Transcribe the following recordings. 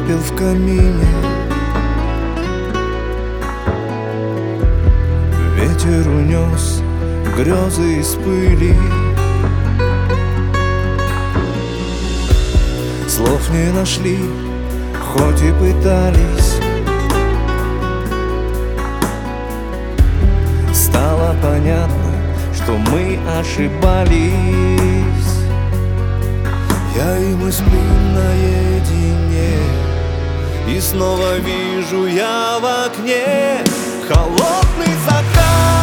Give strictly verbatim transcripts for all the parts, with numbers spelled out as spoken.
пепел в камине. Ветер унес грезы из пыли. Слов не нашли, хоть и пытались. Стало понятно, что мы ошибались. Я и мы спим наедине, и снова вижу я в окне холодный закат.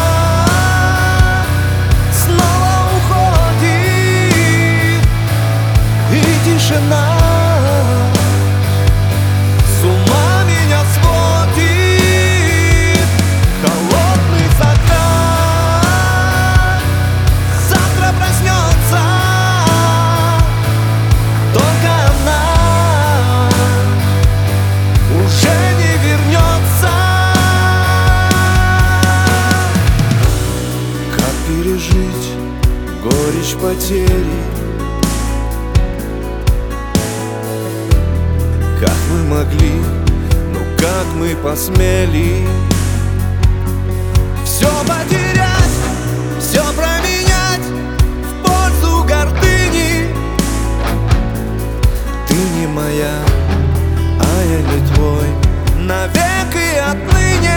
Снова уходит, и тишина с ума меня сводит. Холодный закат завтра проснется, только она уже не вернется. Как пережить горечь потери? Как мы могли, ну как мы посмели все потерять, все променять в пользу гордыни? Ты не моя, а я не твой, навек и отныне.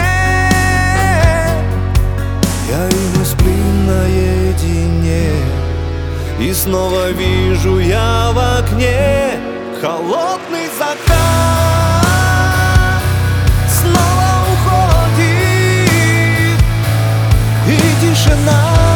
Я и мы спим наедине, и снова вижу я в окне холодный закат. Снова уходит, и тишина